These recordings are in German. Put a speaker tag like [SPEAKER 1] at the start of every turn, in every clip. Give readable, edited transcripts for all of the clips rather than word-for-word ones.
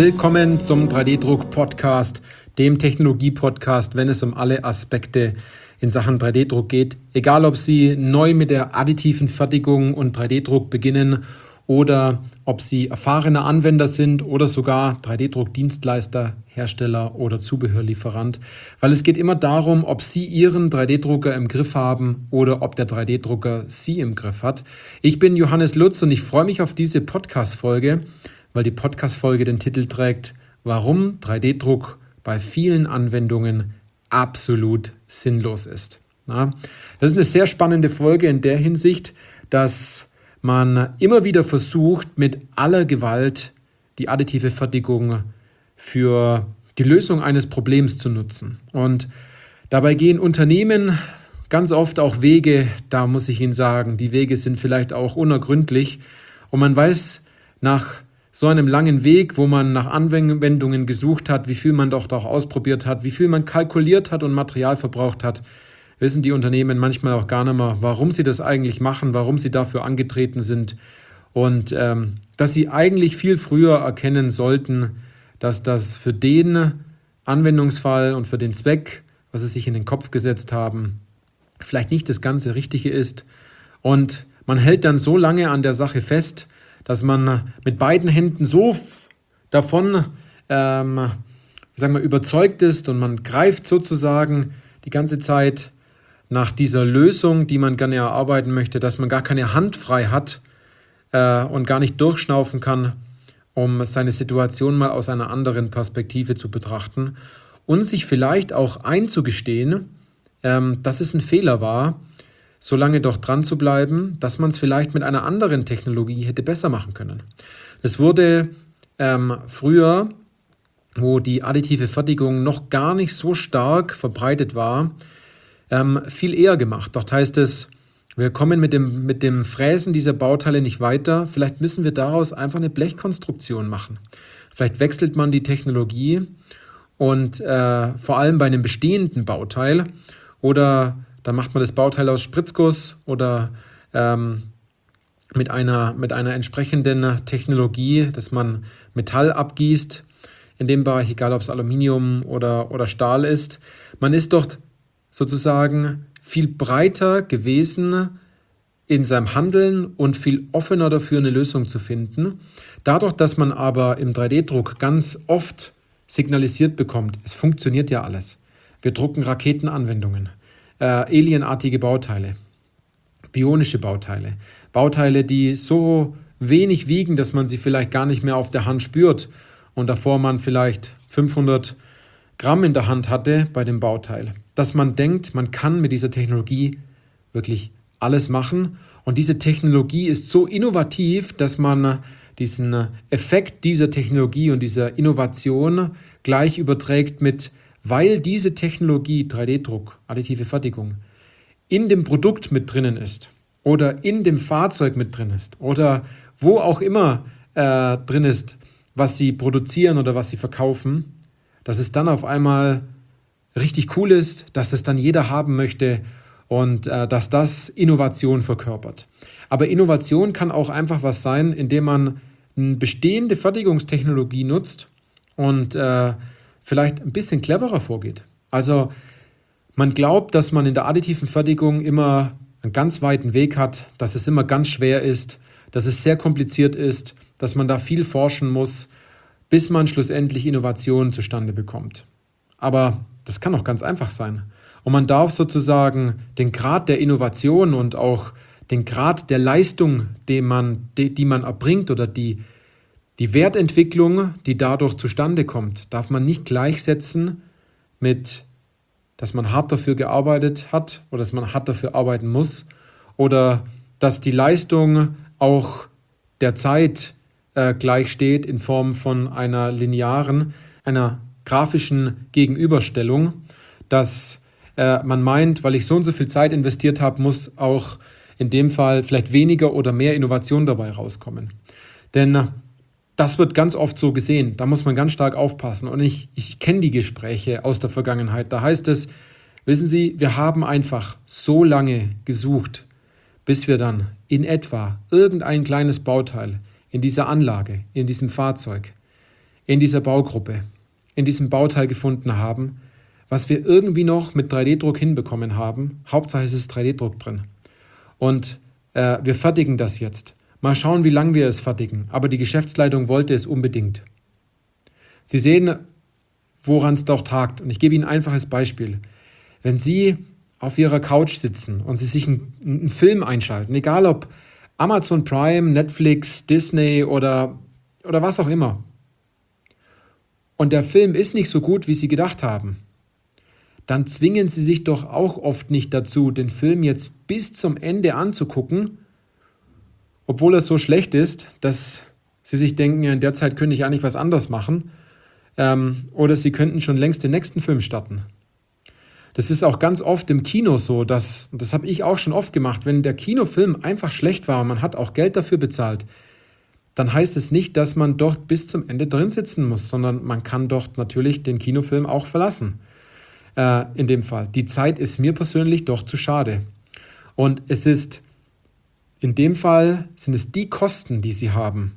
[SPEAKER 1] Willkommen zum 3D-Druck-Podcast, dem Technologie-Podcast, wenn es um alle Aspekte in Sachen 3D-Druck geht. Egal, ob Sie neu mit der additiven Fertigung und 3D-Druck beginnen oder ob Sie erfahrene Anwender sind oder sogar 3D-Druck-Dienstleister, Hersteller oder Zubehörlieferant. Weil es geht immer darum, ob Sie Ihren 3D-Drucker im Griff haben oder ob der 3D-Drucker Sie im Griff hat. Ich bin Johannes Lutz und ich freue mich auf diese Podcast-Folge, weil die Podcast-Folge den Titel trägt, warum 3D-Druck bei vielen Anwendungen absolut sinnlos ist. Das ist eine sehr spannende Folge in der Hinsicht, dass man immer wieder versucht, mit aller Gewalt die additive Fertigung für die Lösung eines Problems zu nutzen. Und dabei gehen Unternehmen ganz oft auch Wege, da muss ich Ihnen sagen, die Wege sind vielleicht auch unergründlich. Und man weiß nach so einem langen Weg, wo man nach Anwendungen gesucht hat, wie viel man doch auch ausprobiert hat, wie viel man kalkuliert hat und Material verbraucht hat, wissen die Unternehmen manchmal auch gar nicht mehr, warum sie das eigentlich machen, warum sie dafür angetreten sind und dass sie eigentlich viel früher erkennen sollten, dass das für den Anwendungsfall und für den Zweck, was sie sich in den Kopf gesetzt haben, vielleicht nicht das ganze Richtige ist. Und man hält dann so lange an der Sache fest, dass man mit beiden Händen so davon überzeugt ist und man greift sozusagen die ganze Zeit nach dieser Lösung, die man gerne erarbeiten möchte, dass man gar keine Hand frei hat und gar nicht durchschnaufen kann, um seine Situation mal aus einer anderen Perspektive zu betrachten und sich vielleicht auch einzugestehen, dass es ein Fehler war, so lange doch dran zu bleiben, dass man es vielleicht mit einer anderen Technologie hätte besser machen können. Es wurde früher, wo die additive Fertigung noch gar nicht so stark verbreitet war, viel eher gemacht. Dort heißt es, wir kommen mit dem Fräsen dieser Bauteile nicht weiter, vielleicht müssen wir daraus einfach eine Blechkonstruktion machen. Vielleicht wechselt man die Technologie und vor allem bei einem bestehenden Bauteil oder dann macht man das Bauteil aus Spritzguss oder mit einer entsprechenden Technologie, dass man Metall abgießt, in dem Bereich, egal ob es Aluminium oder Stahl ist. Man ist dort sozusagen viel breiter gewesen in seinem Handeln und viel offener dafür, eine Lösung zu finden. Dadurch, dass man aber im 3D-Druck ganz oft signalisiert bekommt, es funktioniert ja alles. Wir drucken Raketenanwendungen. Alienartige Bauteile, bionische Bauteile, Bauteile, die so wenig wiegen, dass man sie vielleicht gar nicht mehr auf der Hand spürt und davor man vielleicht 500 Gramm in der Hand hatte bei dem Bauteil. Dass man denkt, man kann mit dieser Technologie wirklich alles machen und diese Technologie ist so innovativ, dass man diesen Effekt dieser Technologie und dieser Innovation gleich überträgt mit, weil diese Technologie, 3D-Druck, additive Fertigung, in dem Produkt mit drinnen ist oder in dem Fahrzeug mit drin ist oder wo auch immer drin ist, was sie produzieren oder was sie verkaufen, dass es dann auf einmal richtig cool ist, dass das dann jeder haben möchte und dass das Innovation verkörpert. Aber Innovation kann auch einfach was sein, indem man eine bestehende Fertigungstechnologie nutzt und vielleicht ein bisschen cleverer vorgeht. Also man glaubt, dass man in der additiven Fertigung immer einen ganz weiten Weg hat, dass es immer ganz schwer ist, dass es sehr kompliziert ist, dass man da viel forschen muss, bis man schlussendlich Innovationen zustande bekommt. Aber das kann auch ganz einfach sein. Und man darf sozusagen den Grad der Innovation und auch den Grad der Leistung, die man erbringt oder die Wertentwicklung, die dadurch zustande kommt, darf man nicht gleichsetzen mit, dass man hart dafür gearbeitet hat oder dass man hart dafür arbeiten muss oder dass die Leistung auch der Zeit gleich steht in Form von einer linearen, einer grafischen Gegenüberstellung, dass man meint, weil ich so und so viel Zeit investiert habe, muss auch in dem Fall vielleicht weniger oder mehr Innovation dabei rauskommen. Denn das wird ganz oft so gesehen. Da muss man ganz stark aufpassen. Und ich kenne die Gespräche aus der Vergangenheit. Da heißt es, wissen Sie, wir haben einfach so lange gesucht, bis wir dann in etwa irgendein kleines Bauteil in dieser Anlage, in diesem Fahrzeug, in dieser Baugruppe, in diesem Bauteil gefunden haben, was wir irgendwie noch mit 3D-Druck hinbekommen haben. Hauptsache es ist 3D-Druck drin. Und wir fertigen das jetzt. Mal schauen, wie lange wir es fertigen. Aber die Geschäftsleitung wollte es unbedingt. Sie sehen, woran es doch tagt. Und ich gebe Ihnen ein einfaches Beispiel. Wenn Sie auf Ihrer Couch sitzen und Sie sich einen Film einschalten, egal ob Amazon Prime, Netflix, Disney oder was auch immer, und der Film ist nicht so gut, wie Sie gedacht haben, dann zwingen Sie sich doch auch oft nicht dazu, den Film jetzt bis zum Ende anzugucken, obwohl er so schlecht ist, dass Sie sich denken, ja, in der Zeit könnte ich eigentlich was anderes machen. Oder Sie könnten schon längst den nächsten Film starten. Das ist auch ganz oft im Kino so, das habe ich auch schon oft gemacht, wenn der Kinofilm einfach schlecht war und man hat auch Geld dafür bezahlt, dann heißt es nicht, dass man dort bis zum Ende drin sitzen muss, sondern man kann dort natürlich den Kinofilm auch verlassen. In dem Fall. Die Zeit ist mir persönlich doch zu schade. Und es ist, in dem Fall sind es die Kosten, die Sie haben,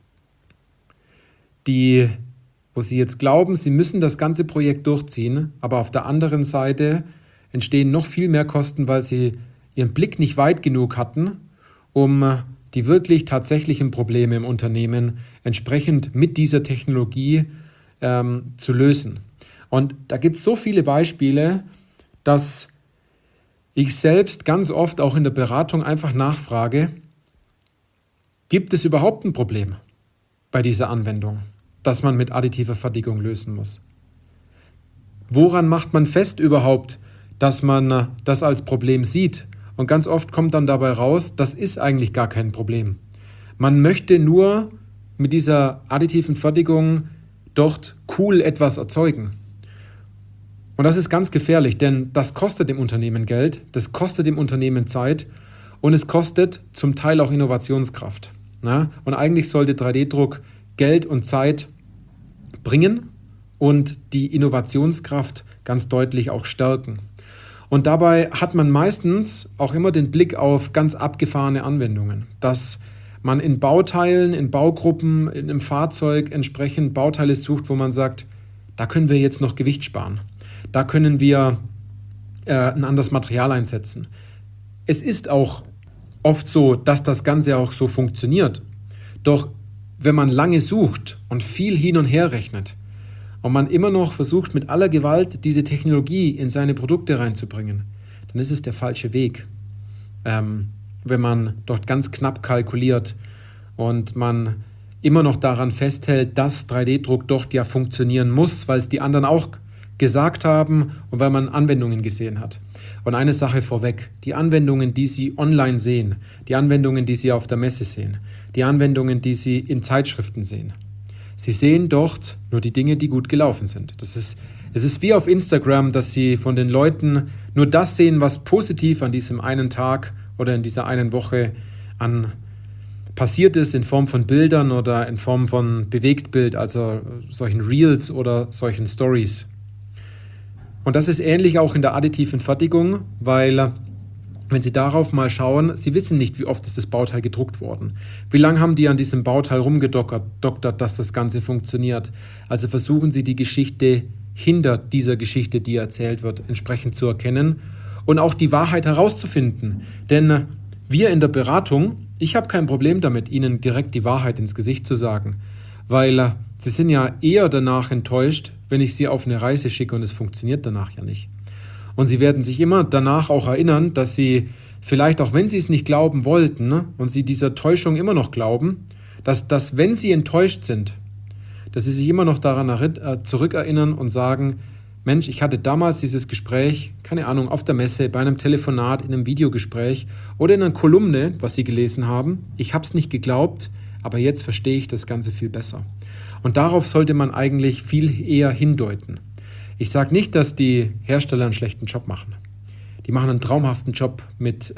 [SPEAKER 1] wo Sie jetzt glauben, Sie müssen das ganze Projekt durchziehen, aber auf der anderen Seite entstehen noch viel mehr Kosten, weil Sie Ihren Blick nicht weit genug hatten, um die wirklich tatsächlichen Probleme im Unternehmen entsprechend mit dieser Technologie zu lösen. Und da gibt es so viele Beispiele, dass ich selbst ganz oft auch in der Beratung einfach nachfrage, gibt es überhaupt ein Problem bei dieser Anwendung, das man mit additiver Fertigung lösen muss? Woran macht man fest überhaupt, dass man das als Problem sieht? Und ganz oft kommt dann dabei raus, das ist eigentlich gar kein Problem. Man möchte nur mit dieser additiven Fertigung dort cool etwas erzeugen. Und das ist ganz gefährlich, denn das kostet dem Unternehmen Geld, das kostet dem Unternehmen Zeit und es kostet zum Teil auch Innovationskraft. Und eigentlich sollte 3D-Druck Geld und Zeit bringen und die Innovationskraft ganz deutlich auch stärken. Und dabei hat man meistens auch immer den Blick auf ganz abgefahrene Anwendungen, dass man in Bauteilen, in Baugruppen, in einem Fahrzeug entsprechend Bauteile sucht, wo man sagt, da können wir jetzt noch Gewicht sparen. Da können wir ein anderes Material einsetzen. Es ist auch oft so, dass das Ganze auch so funktioniert. Doch wenn man lange sucht und viel hin und her rechnet und man immer noch versucht, mit aller Gewalt diese Technologie in seine Produkte reinzubringen, dann ist es der falsche Weg. Wenn man dort ganz knapp kalkuliert und man immer noch daran festhält, dass 3D-Druck dort ja funktionieren muss, weil es die anderen auch gesagt haben und weil man Anwendungen gesehen hat. Und eine Sache vorweg, die Anwendungen, die Sie online sehen, die Anwendungen, die Sie auf der Messe sehen, die Anwendungen, die Sie in Zeitschriften sehen, Sie sehen dort nur die Dinge, die gut gelaufen sind. Es ist wie auf Instagram, dass Sie von den Leuten nur das sehen, was positiv an diesem einen Tag oder in dieser einen Woche passiert ist, in Form von Bildern oder in Form von Bewegtbild, also solchen Reels oder solchen Stories. Und das ist ähnlich auch in der additiven Fertigung, weil, wenn Sie darauf mal schauen, Sie wissen nicht, wie oft ist das Bauteil gedruckt worden. Wie lange haben die an diesem Bauteil rumgedoktert, dass das Ganze funktioniert? Also versuchen Sie die Geschichte hinter dieser Geschichte, die erzählt wird, entsprechend zu erkennen und auch die Wahrheit herauszufinden. Denn wir in der Beratung, ich habe kein Problem damit, Ihnen direkt die Wahrheit ins Gesicht zu sagen, weil Sie sind ja eher danach enttäuscht, wenn ich Sie auf eine Reise schicke und es funktioniert danach ja nicht. Und Sie werden sich immer danach auch erinnern, dass Sie vielleicht, auch wenn Sie es nicht glauben wollten, und Sie dieser Täuschung immer noch glauben, dass wenn Sie enttäuscht sind, dass Sie sich immer noch daran zurückerinnern und sagen, Mensch, ich hatte damals dieses Gespräch, keine Ahnung, auf der Messe, bei einem Telefonat, in einem Videogespräch oder in einer Kolumne, was Sie gelesen haben. Ich habe es nicht geglaubt, aber jetzt verstehe ich das Ganze viel besser. Und darauf sollte man eigentlich viel eher hindeuten. Ich sage nicht, dass die Hersteller einen schlechten Job machen. Die machen einen traumhaften Job mit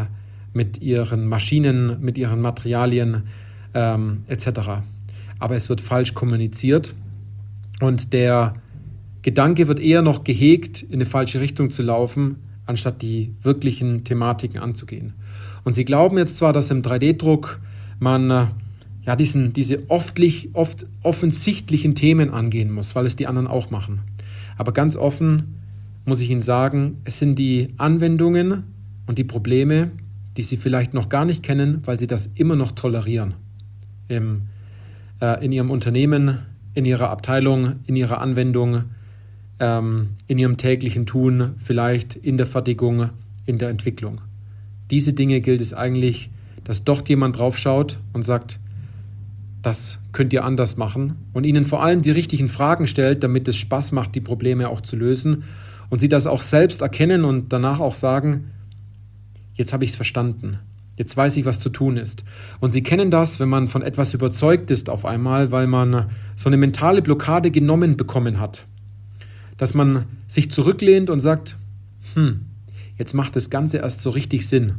[SPEAKER 1] ihren Maschinen, mit ihren Materialien etc. Aber es wird falsch kommuniziert und der Gedanke wird eher noch gehegt, in eine falsche Richtung zu laufen, anstatt die wirklichen Thematiken anzugehen. Und Sie glauben jetzt zwar, dass im 3D-Druck man diese oft offensichtlichen Themen angehen muss, weil es die anderen auch machen. Aber ganz offen muss ich Ihnen sagen, es sind die Anwendungen und die Probleme, die Sie vielleicht noch gar nicht kennen, weil Sie das immer noch tolerieren. In Ihrem Unternehmen, in Ihrer Abteilung, in Ihrer Anwendung, in Ihrem täglichen Tun, vielleicht in der Fertigung, in der Entwicklung. Diese Dinge gilt es eigentlich, dass dort jemand draufschaut und sagt, das könnt ihr anders machen und Ihnen vor allem die richtigen Fragen stellt, damit es Spaß macht, die Probleme auch zu lösen und Sie das auch selbst erkennen und danach auch sagen, jetzt habe ich es verstanden, jetzt weiß ich, was zu tun ist. Und Sie kennen das, wenn man von etwas überzeugt ist auf einmal, weil man so eine mentale Blockade genommen bekommen hat, dass man sich zurücklehnt und sagt, jetzt macht das Ganze erst so richtig Sinn.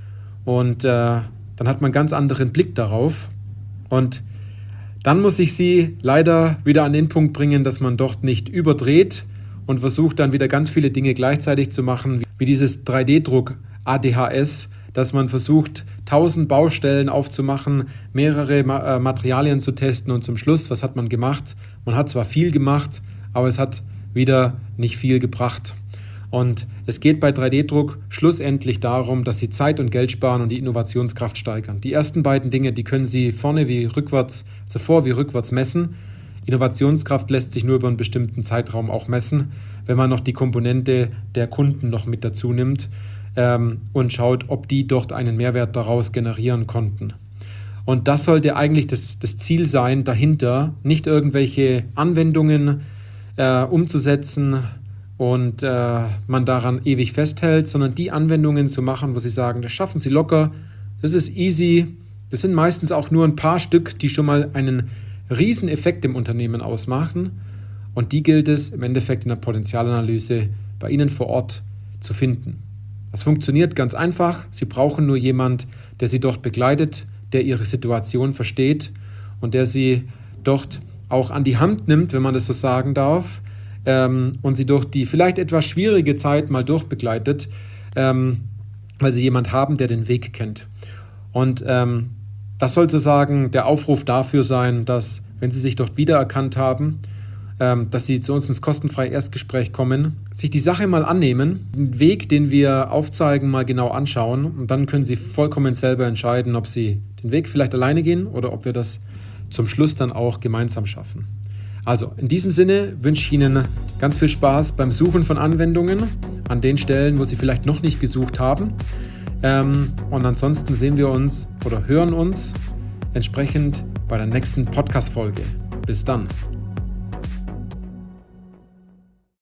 [SPEAKER 1] Und dann hat man einen ganz anderen Blick darauf. Und dann muss ich Sie leider wieder an den Punkt bringen, dass man dort nicht überdreht und versucht dann wieder ganz viele Dinge gleichzeitig zu machen, wie dieses 3D-Druck ADHS, dass man versucht, 1000 Baustellen aufzumachen, mehrere Materialien zu testen und zum Schluss, was hat man gemacht? Man hat zwar viel gemacht, aber es hat wieder nicht viel gebracht. Und es geht bei 3D-Druck schlussendlich darum, dass Sie Zeit und Geld sparen und die Innovationskraft steigern. Die ersten beiden Dinge, die können Sie vor wie rückwärts messen. Innovationskraft lässt sich nur über einen bestimmten Zeitraum auch messen, wenn man noch die Komponente der Kunden noch mit dazu nimmt und schaut, ob die dort einen Mehrwert daraus generieren konnten. Und das sollte eigentlich das Ziel sein dahinter, nicht irgendwelche Anwendungen umzusetzen, und man daran ewig festhält, sondern die Anwendungen zu machen, wo Sie sagen, das schaffen Sie locker, das ist easy, das sind meistens auch nur ein paar Stück, die schon mal einen riesen Effekt im Unternehmen ausmachen und die gilt es im Endeffekt in der Potenzialanalyse bei Ihnen vor Ort zu finden. Das funktioniert ganz einfach, Sie brauchen nur jemand, der Sie dort begleitet, der Ihre Situation versteht und der Sie dort auch an die Hand nimmt, wenn man das so sagen darf, und Sie durch die vielleicht etwas schwierige Zeit mal durchbegleitet, weil Sie jemand haben, der den Weg kennt. Und das soll sozusagen der Aufruf dafür sein, dass, wenn Sie sich dort wiedererkannt haben, dass Sie zu uns ins kostenfreie Erstgespräch kommen, sich die Sache mal annehmen, den Weg, den wir aufzeigen, mal genau anschauen und dann können Sie vollkommen selber entscheiden, ob Sie den Weg vielleicht alleine gehen oder ob wir das zum Schluss dann auch gemeinsam schaffen. Also in diesem Sinne wünsche ich Ihnen ganz viel Spaß beim Suchen von Anwendungen an den Stellen, wo Sie vielleicht noch nicht gesucht haben. Und ansonsten sehen wir uns oder hören uns entsprechend bei der nächsten Podcast-Folge. Bis dann.